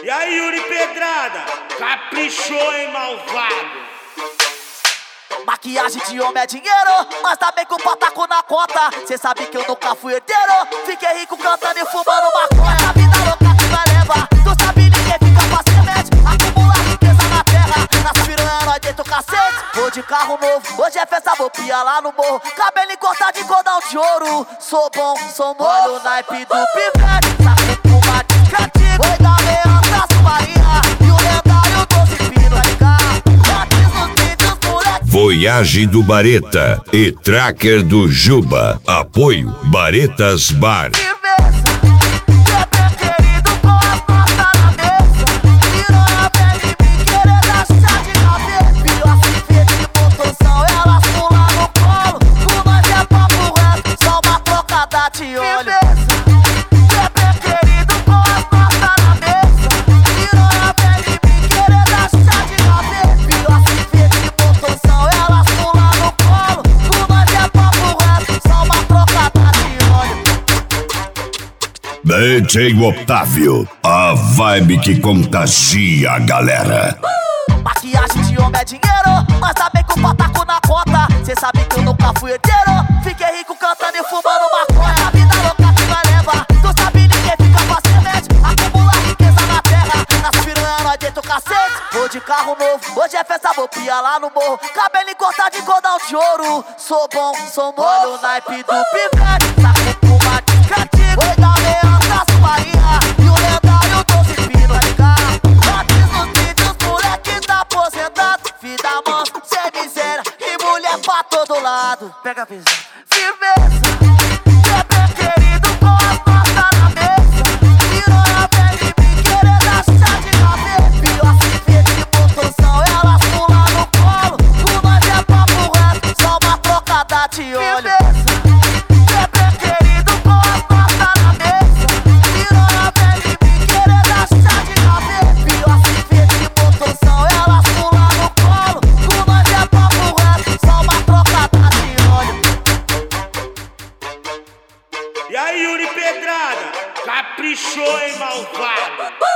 E aí, Yuri Pedrada, caprichou, hein, malvado? Maquiagem de homem é dinheiro, mas tá bem com o pataco na conta. Cê sabe que eu nunca fui herdeiro, fiquei rico cantando e fumando maconha. A vida louca que vai levar, tu sabe ninguém fica pra semente. Acumula riqueza na terra, nas piranha nós deita o cacete. Vou de carro novo, hoje é festa, vou pia lá no morro. Cabelo cortado de cordão de ouro, sou bom, sou novo. Olha o naipe do pivete, saco com uma discretinha. Oi da Leandra, Maria e o lendário 12 Pino, ligar. Voyage do Bareta e Tracker do Juba. Apoio Baretas Bar. DJ Otávio, a vibe que contagia a galera. Maquiagem de homem é dinheiro, mas tá bem com o pataco na conta. Cê sabe que eu nunca fui herdeiro, fiquei rico cantando e fumando maconha. A vida louca que vai levar, tu sabe ninguém fica pra semente. Acumula riqueza na terra, nas piranha nós deita o cacete. Vou de carro novo, hoje é festa, vou pia lá no morro. Cabelo cortado de cordão de ouro, sou bom, sou novo. Olha o naipe do pivete, saco com uma discretinha. Oi da Leandra, Maria e o lendário 12 Pino, ligar. Antes nos vídeos, moleque tá aposentado. Vida mansa, sem miséria e mulher pra todo lado. Pega a visão, firmeza, bebê querido com as costas na mesa. Piranha vem de mim querer dar chá de cabelo. Pior se vê de motorzão, elas pulam no colo. Com nós é papo reto, só uma trocada de olho. E aí, Yuri Pedrada, caprichou, hein, malvado?